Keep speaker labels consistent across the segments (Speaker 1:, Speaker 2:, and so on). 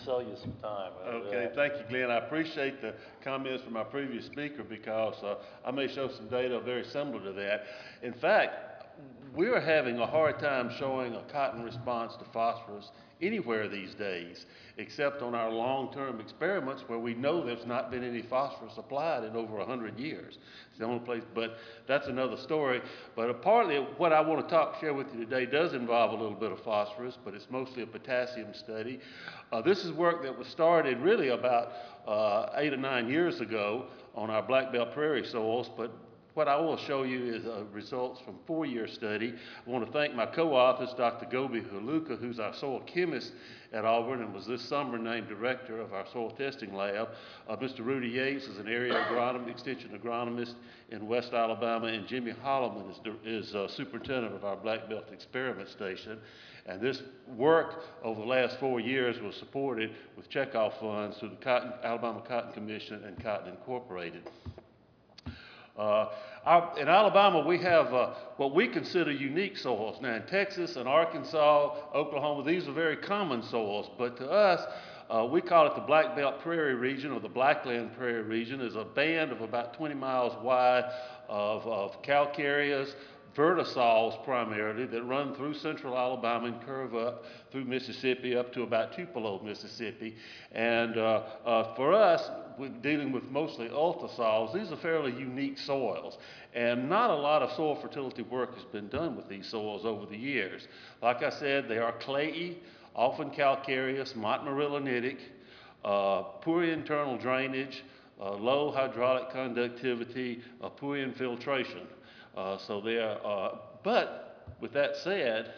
Speaker 1: sell you some time.
Speaker 2: Okay, thank you, Glenn. I appreciate the comments from our previous speaker because I may show some data very similar to that. In fact, we are having a hard time showing a cotton response to phosphorus anywhere these days, except on our long-term experiments where we know there's not been any phosphorus applied in over 100 years. It's the only place, but that's another story. But partly what I want to share with you today does involve a little bit of phosphorus, but it's mostly a potassium study. This is work that was started really about 8 or 9 years ago on our Black Belt Prairie soils, but what I will show you is results from a 4-year study. I want to thank my co-authors, Dr. Gobi Haluka, who's our soil chemist at Auburn and was this summer named director of our soil testing lab. Mr. Rudy Yates is an area extension agronomist in West Alabama, and Jimmy Holloman is superintendent of our Black Belt Experiment Station. And this work over the last 4 years was supported with checkoff funds through the Alabama Cotton Commission and Cotton Incorporated. In Alabama, we have what we consider unique soils. Now, in Texas and Arkansas, Oklahoma, these are very common soils, but to us, we call it the Black Belt Prairie region or the Blackland Prairie region. Is a band of about 20 miles wide of calcareous vertisols primarily that run through central Alabama and curve up through Mississippi up to about Tupelo, Mississippi. And for us, we're dealing with mostly ultrasols. These are fairly unique soils. And not a lot of soil fertility work has been done with these soils over the years. Like I said, they are clayey, often calcareous, montmorillonitic, poor internal drainage, low hydraulic conductivity, poor infiltration. So they are, but with that said,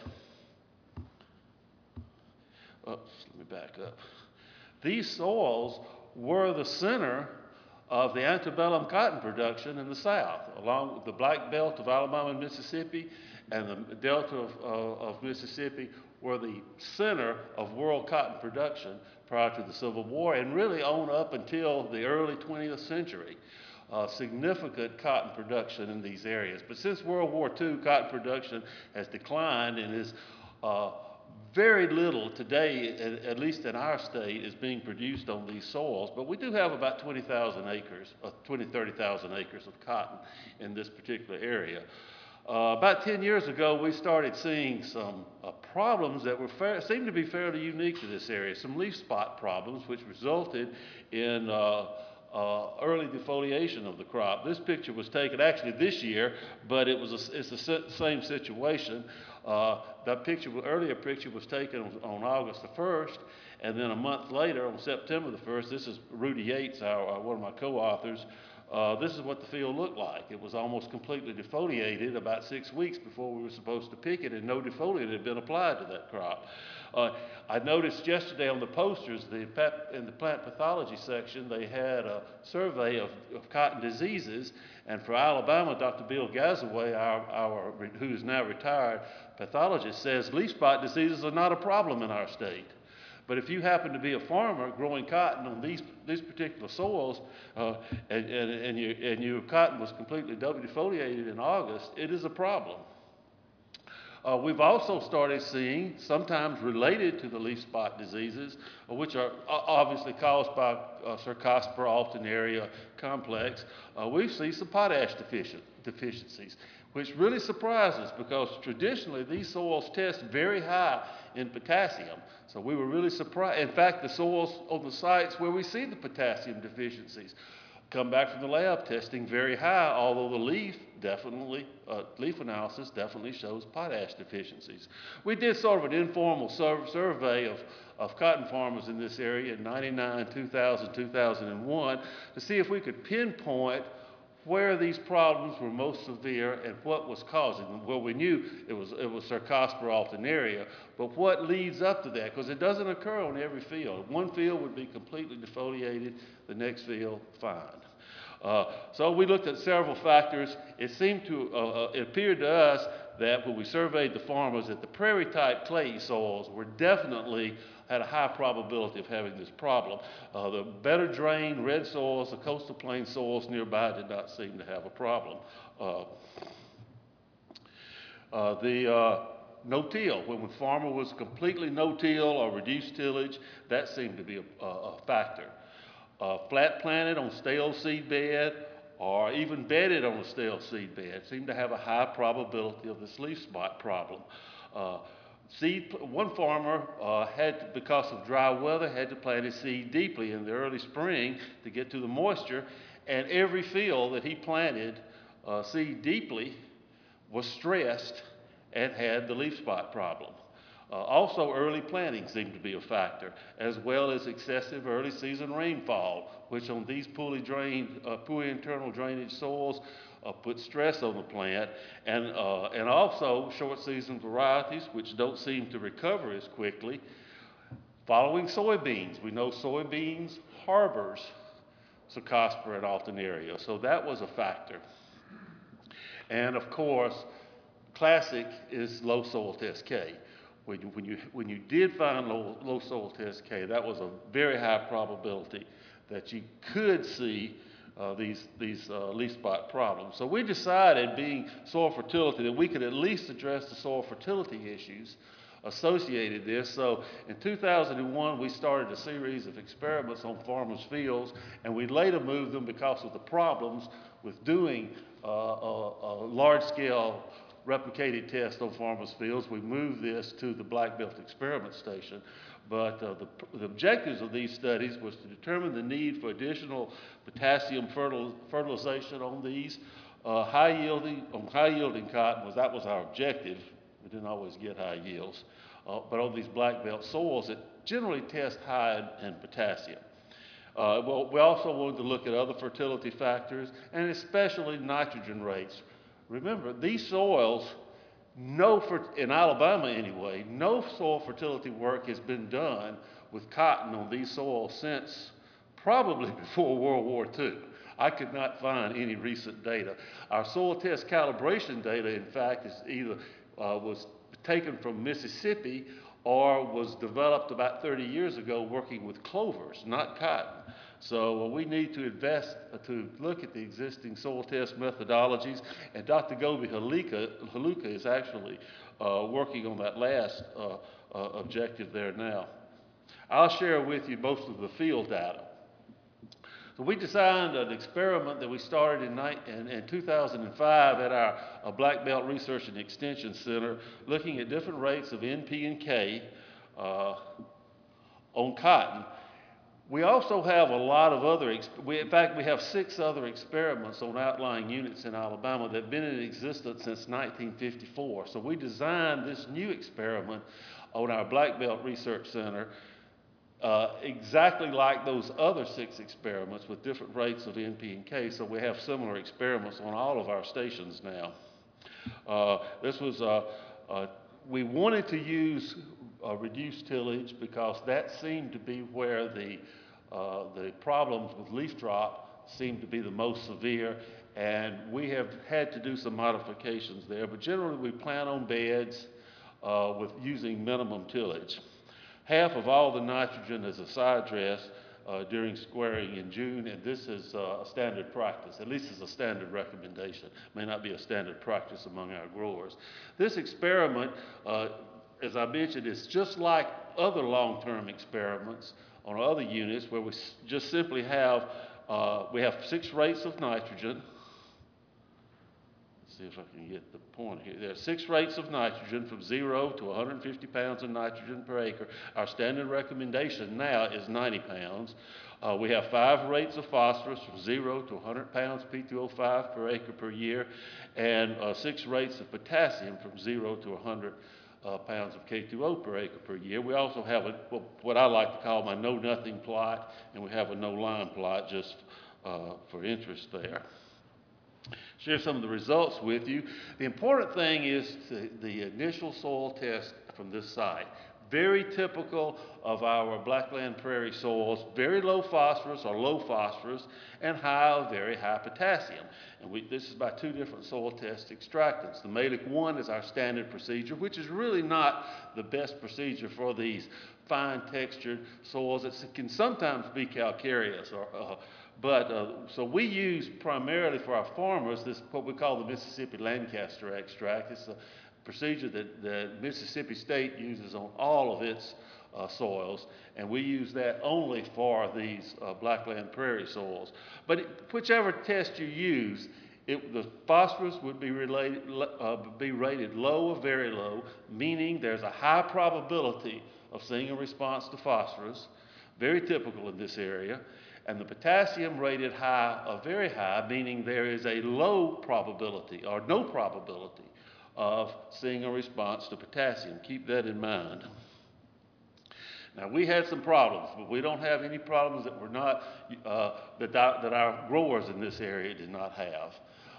Speaker 2: let me back up. These soils were the center of the antebellum cotton production in the South, along with the Black Belt of Alabama and Mississippi and the Delta of Mississippi were the center of world cotton production prior to the Civil War and really on up until the early 20th century. Significant cotton production in these areas. But since World War II, cotton production has declined and is very little today, at least in our state, is being produced on these soils. But we do have about 20,000 acres, 30,000 acres of cotton in this particular area. About 10 years ago, we started seeing some problems that seemed to be fairly unique to this area, some leaf spot problems, which resulted in early defoliation of the crop. This picture was taken actually this year, but it's the same situation. That earlier picture was taken on August the 1st, and then a month later, on September the 1st, this is Rudy Yates, one of my co-authors. This is what the field looked like. It was almost completely defoliated about 6 weeks before we were supposed to pick it, and no defoliant had been applied to that crop. I noticed yesterday on the posters, in the plant pathology section, they had a survey of cotton diseases, and for Alabama, Dr. Bill Gazaway, who is now retired pathologist, says leaf spot diseases are not a problem in our state. But if you happen to be a farmer growing cotton on these particular soils, and your cotton was completely defoliated in August, it is a problem. We've also started seeing, sometimes related to the leaf spot diseases, which are obviously caused by Cercospora alternaria complex, we see some potash deficiencies, which really surprises because traditionally these soils test very high in potassium. So we were really surprised. In fact, the soils on the sites where we see the potassium deficiencies come back from the lab testing very high, although the leaf analysis definitely shows potash deficiencies. We did sort of an informal survey of cotton farmers in this area in 99, 2000, 2001 to see if we could pinpoint where these problems were most severe and what was causing them. Well, we knew it was Cercospora alternaria, but what leads up to that? Because it doesn't occur on every field. One field would be completely defoliated, the next field fine. So we looked at several factors. It appeared to us that when we surveyed the farmers that the prairie-type clay soils were definitely had a high probability of having this problem. The better drained red soils, the coastal plain soils nearby did not seem to have a problem. no-till. When the farmer was completely no-till or reduced tillage, that seemed to be a factor. Flat planted on stale seed bed or even bedded on a stale seed bed seemed to have a high probability of this leaf spot problem. Uh, One farmer because of dry weather, had to plant his seed deeply in the early spring to get to the moisture, and every field that he planted seed deeply was stressed and had the leaf spot problem. Also, early planting seemed to be a factor, as well as excessive early season rainfall, which on these poorly internal drainage soils put stress on the plant, and also short season varieties, which don't seem to recover as quickly. Following soybeans, we know soybeans harbors Cercospora and Alternaria, so that was a factor. And of course, classic is low soil test K. When you did find low soil test K, that was a very high probability that you could see these leaf spot problems. So we decided, being soil fertility, that we could at least address the soil fertility issues associated this. So in 2001, we started a series of experiments on farmers' fields, and we later moved them because of the problems with doing a large-scale replicated test on farmers' fields. We moved this to the Black Belt Experiment Station. But the objectives of these studies was to determine the need for additional potassium fertilization on these high-yielding cotton. That was our objective. We didn't always get high yields. But on these black belt soils that generally test high in potassium. Well, we also wanted to look at other fertility factors, and especially nitrogen rates. Remember, these soils, in Alabama anyway, no soil fertility work has been done with cotton on these soils since probably before World War II. I could not find any recent data. Our soil test calibration data, in fact, is either was taken from Mississippi or was developed about 30 years ago working with clovers, not cotton. So we need to invest to look at the existing soil test methodologies, and Dr. Gobi Haluka is actually working on that last objective there now. I'll share with you most of the field data. So we designed an experiment that we started in 2005 at our Black Belt Research and Extension Center, looking at different rates of N, P, and K on cotton. We also have a lot of other, in fact, we have 6 other experiments on outlying units in Alabama that have been in existence since 1954. So we designed this new experiment on our Black Belt Research Center exactly like those other 6 experiments with different rates of N, P, and K. So we have similar experiments on all of our stations now. We wanted to use reduced tillage because that seemed to be where the problems with leaf drop seemed to be the most severe, and we have had to do some modifications there, but generally we plan on beds with using minimum tillage. Half of all the nitrogen is a side dress during squaring in June, and this is a standard practice, at least it's a standard recommendation. It may not be a standard practice among our growers. This experiment, as I mentioned, is just like other long-term experiments on other units where we just simply have, we have 6 rates of nitrogen. Let's see if I can get the point here. There are 6 rates of nitrogen from 0 to 150 pounds of nitrogen per acre. Our standard recommendation now is 90 pounds. We have 5 rates of phosphorus from 0 to 100 pounds P2O5 per acre per year, and 6 rates of potassium from 0 to 100 pounds of K2O per acre per year. We also have what I like to call my know-nothing plot, and we have a no-line plot just for interest there. Share some of the results with you. The important thing is the initial soil test from this site. Very typical of our Blackland Prairie soils, very low phosphorus or low phosphorus, and very high potassium. And this is by 2 different soil test extractants. The Malick 1 is our standard procedure, which is really not the best procedure for these fine textured soils. It can sometimes be calcareous so we use primarily for our farmers this what we call the Mississippi Lancaster extract. It's procedure that Mississippi State uses on all of its soils, and we use that only for these blackland prairie soils. But whichever test you use, the phosphorus would be rated low or very low, meaning there's a high probability of seeing a response to phosphorus, very typical in this area. And the potassium rated high or very high, meaning there is a low probability or no probability of seeing a response to potassium. Keep that in mind. Now, we had some problems, but we don't have any problems that were not that our growers in this area did not have.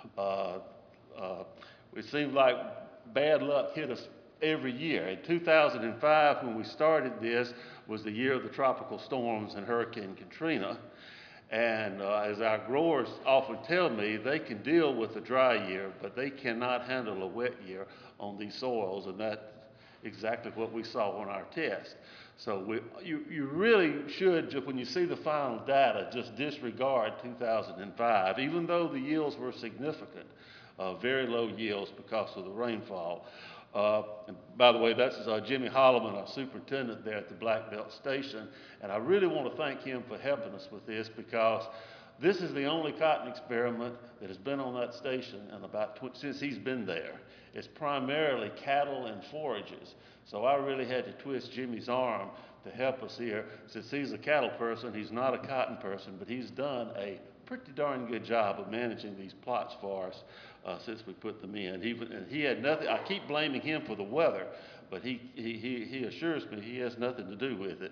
Speaker 2: It seemed like bad luck hit us every year. In 2005, when we started this, was the year of the tropical storms and Hurricane Katrina. And as our growers often tell me, they can deal with a dry year, but they cannot handle a wet year on these soils, and that's exactly what we saw on our test. So you really should, when you see the final data, just disregard 2005, even though the yields were significant, very low yields because of the rainfall. And by the way, that's Jimmy Holloman, our superintendent there at the Black Belt Station, and I really want to thank him for helping us with this, because this is the only cotton experiment that has been on that station since he's been there. It's primarily cattle and forages. So I really had to twist Jimmy's arm to help us here. Since he's a cattle person, he's not a cotton person, but he's done a pretty darn good job of managing these plots for us since we put them in. And he had nothing. I keep blaming him for the weather, but he assures me he has nothing to do with it.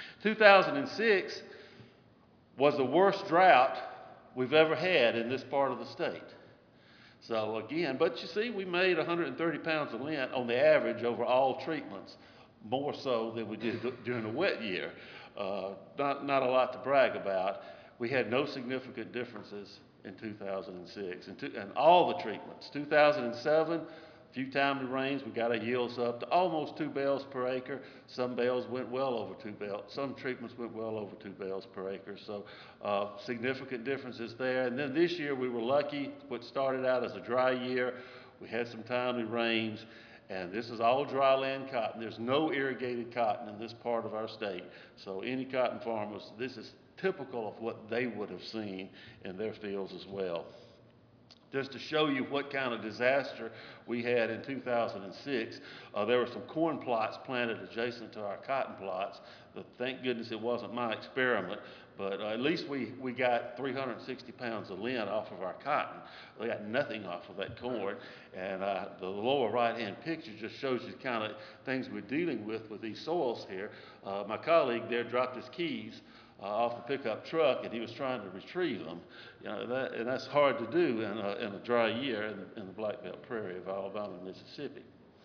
Speaker 2: 2006 was the worst drought we've ever had in this part of the state. So again, but you see, we made 130 pounds of lint on the average over all treatments, more so than we did during a wet year. Not a lot to brag about. We had no significant differences in 2006, and all the treatments. 2007, a few timely rains, we got our yields up to almost 2 bales per acre. Some bales went well over 2 bales. Some treatments went well over 2 bales per acre. So significant differences there. And then this year we were lucky. What started out as a dry year, we had some timely rains. And this is all dryland cotton. There's no irrigated cotton in this part of our state. So any cotton farmers, this is typical of what they would have seen in their fields as well. Just to show you what kind of disaster we had in 2006, there were some corn plots planted adjacent to our cotton plots. But thank goodness it wasn't my experiment, but at least we got 360 pounds of lint off of our cotton. We got nothing off of that corn. And the lower right-hand picture just shows you the kind of things we're dealing with these soils here. My colleague there dropped his keys off the pickup truck, and he was trying to retrieve them. You know, and that's hard to do in a dry year in the Black Belt Prairie of Alabama and Mississippi.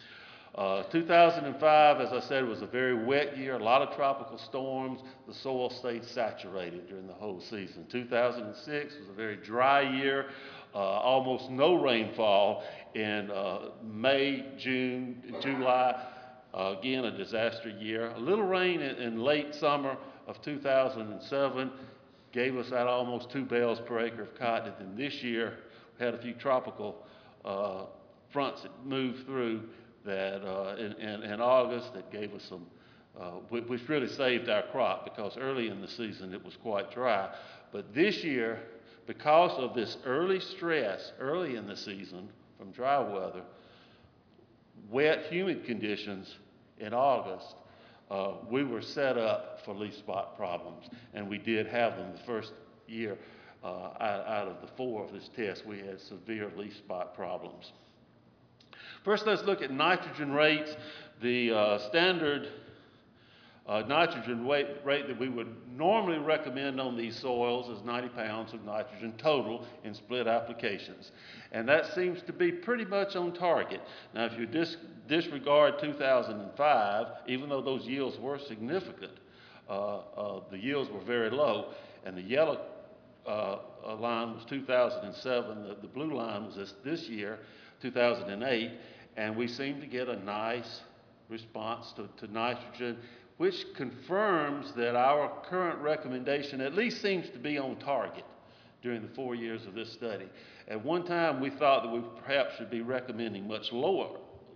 Speaker 2: 2005, as I said, was a very wet year, a lot of tropical storms. The soil stayed saturated during the whole season. 2006 was a very dry year, almost no rainfall in May, June, July. Again, a disaster year. A little rain in late summer of 2007 gave us that almost 2 bales per acre of cotton. And this year, we had a few tropical fronts that moved through that in August that gave us some, which really saved our crop, because early in the season it was quite dry. But this year, because of this early stress early in the season from dry weather, wet, humid conditions in August, we were set up for leaf spot problems, and we did have them the first year out of the 4 of this test. We had severe leaf spot problems. First, let's look at nitrogen rates. The standard nitrogen rate that we would normally recommend on these soils is 90 pounds of nitrogen total in split applications. And that seems to be pretty much on target. Now, if you disregard 2005, even though those yields were significant, the yields were very low. And the yellow line was 2007, the blue line was this year, 2008, and we seem to get a nice response to nitrogen, which confirms that our current recommendation at least seems to be on target during the 4 years of this study. At one time, we thought that we perhaps should be recommending much lower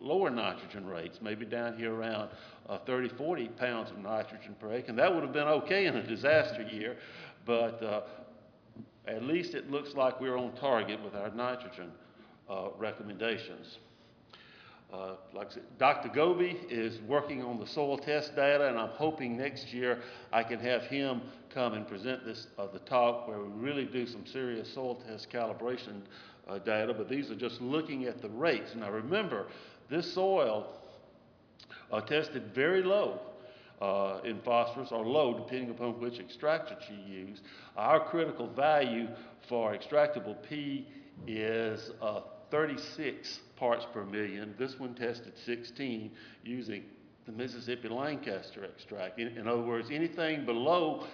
Speaker 2: lower nitrogen rates, maybe down here around 30, 40 pounds of nitrogen per acre. And that would have been okay in a disaster year, but at least it looks like we're on target with our nitrogen recommendations. Like I said, Dr. Goby is working on the soil test data, and I'm hoping next year I can have him come and present the talk where we really do some serious soil test calibration data, but these are just looking at the rates. Now remember, this soil tested very low in phosphorus, or low depending upon which extractant you use. Our critical value for extractable P is 36 parts per million. This one tested 16 using the Mississippi Lancaster extract. In other words, anything below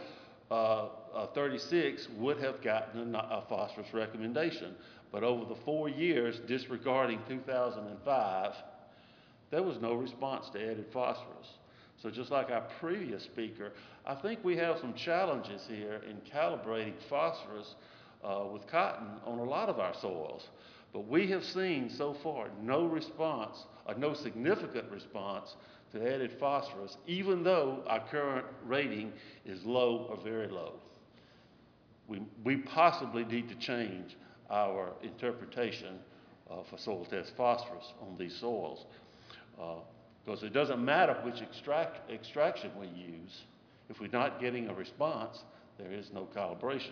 Speaker 2: 36 would have gotten a phosphorus recommendation. But over the 4 years, disregarding 2005, there was no response to added phosphorus. So just like our previous speaker, I think we have some challenges here in calibrating phosphorus with cotton on a lot of our soils. But we have seen so far no response, or no significant response to added phosphorus, even though our current rating is low or very low. We possibly need to change our interpretation for soil test phosphorus on these soils. Because it doesn't matter which extraction we use. If we're not getting a response, there is no calibration.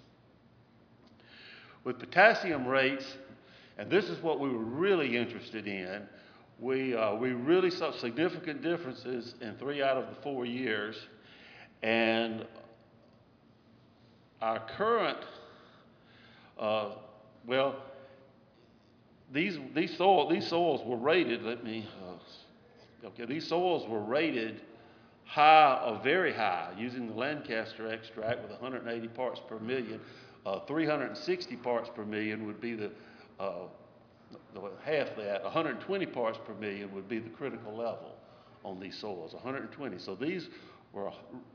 Speaker 2: With potassium rates, and this is what we were really interested in, we really saw significant differences in 3 out of the 4 years, and our current, well, these soils were rated, these soils were rated high or very high using the Lancaster extract with 180 parts per million. 360 parts per million would be the half that. 120 parts per million would be the critical level on these soils, 120. So these were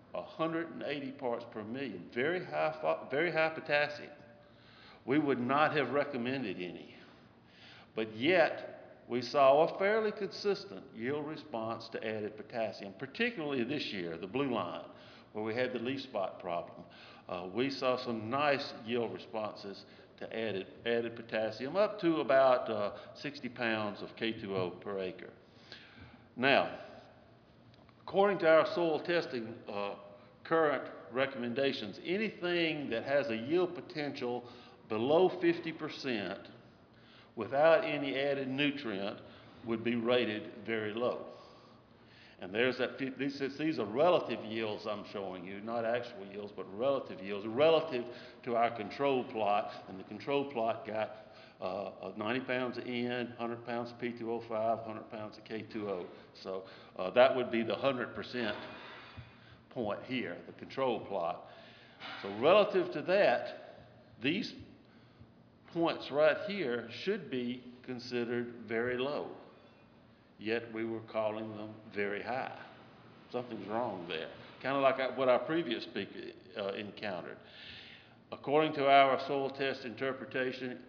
Speaker 2: 180 parts per million, very high potassium. We would not have recommended any. But yet, we saw a fairly consistent yield response to added potassium, particularly this year, the blue line, where we had the leaf spot problem. We saw some nice yield responses to added potassium, up to about 60 pounds of K2O per acre. Now, according to our soil testing current recommendations, anything that has a yield potential below 50% without any added nutrient would be rated very low. And there's that, these are relative yields I'm showing you, not actual yields, but relative yields, relative to our control plot. And the control plot got 90 pounds of N, 100 pounds of P2O5, 100 pounds of K2O. So that would be the 100% point here, the control plot. So relative to that, these points right here should be considered very low. Yet we were calling them very high. Something's wrong there. Kind of like what our previous speaker encountered. According to our soil test interpretation,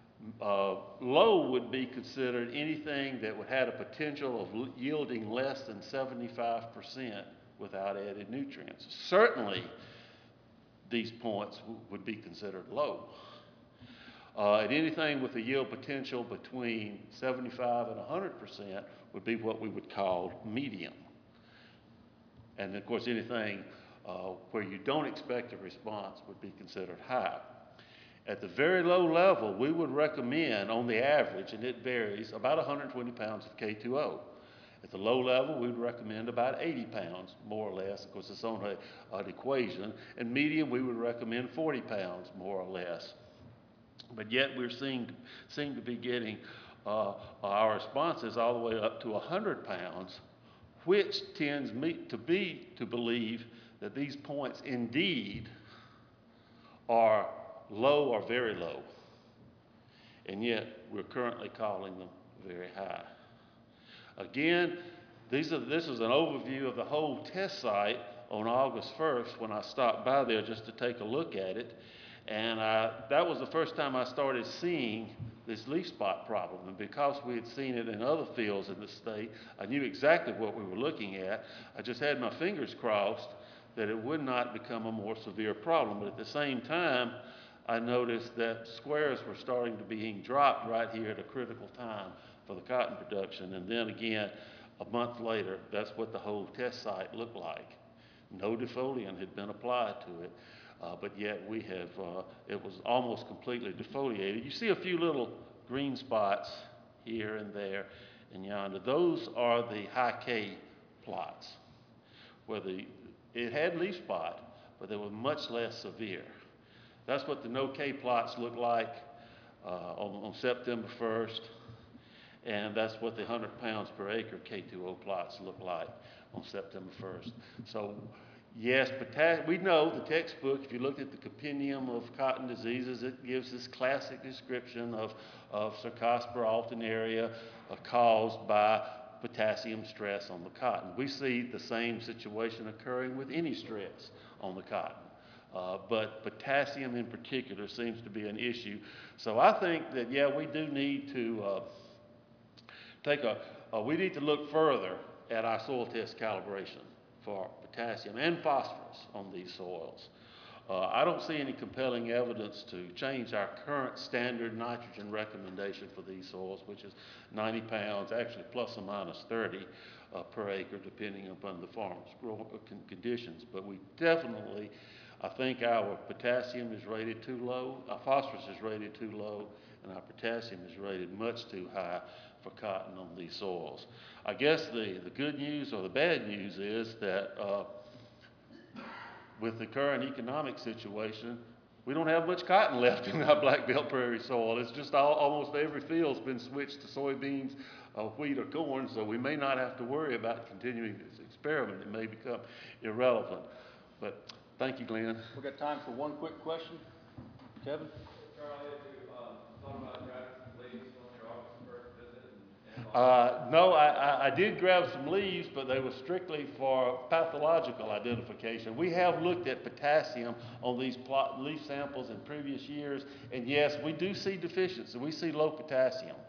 Speaker 2: low would be considered anything that would have a potential of yielding less than 75% without added nutrients. Certainly, these points would be considered low. And anything with a yield potential between 75 and 100% would be what we would call medium. And of course, anything where you don't expect a response would be considered high. At the very low level, we would recommend, on the average, and it varies, about 120 pounds of K2O. At the low level, we would recommend about 80 pounds, more or less. Of course, it's on an equation. And medium, we would recommend 40 pounds, more or less. But yet we're seem to be getting our responses all the way up to 100 pounds, which tends to believe that these points indeed are low or very low. And yet we're currently calling them very high. Again, this is an overview of the whole test site on August 1st when I stopped by there just to take a look at it. And that was the first time I started seeing this leaf spot problem. And because we had seen it in other fields in the state, I knew exactly what we were looking at. I just had my fingers crossed that it would not become a more severe problem. But at the same time, I noticed that squares were starting to be dropped right here at a critical time for the cotton production. And then again, a month later, that's what the whole test site looked like. No defoliant had been applied to it, but yet we have, it was almost completely defoliated. You see a few little green spots here and there and yonder. Those are the high K plots, where it had leaf spot, but they were much less severe. That's what the no K plots look like on September 1st. And that's what the 100 pounds per acre K2O plots look like on September 1st. So yes, we know the textbook, if you look at the compendium of cotton diseases, it gives this classic description of Cercospora alternaria caused by potassium stress on the cotton. We see the same situation occurring with any stress on the cotton. But potassium in particular seems to be an issue. So I think that, yeah, we do need to we need to look further at our soil test calibration for potassium and phosphorus on these soils. I don't see any compelling evidence to change our current standard nitrogen recommendation for these soils, which is 90 pounds, actually plus or minus 30 per acre, depending upon the farm's conditions. But we definitely, I think our potassium is rated too low, our phosphorus is rated too low, and our potassium is rated much too high for cotton on these soils. I guess the good news or the bad news is that with the current economic situation, we don't have much cotton left in our Black Belt prairie soil. It's just almost every field's been switched to soybeans, wheat, or corn, so we may not have to worry about continuing this experiment. It may become irrelevant. But thank you, Glenn.
Speaker 1: We've got time for one quick question. Kevin?
Speaker 2: No, I did grab some leaves, but they were strictly for pathological identification. We have looked at potassium on these leaf samples in previous years, and yes, we do see deficiency. We see low potassium.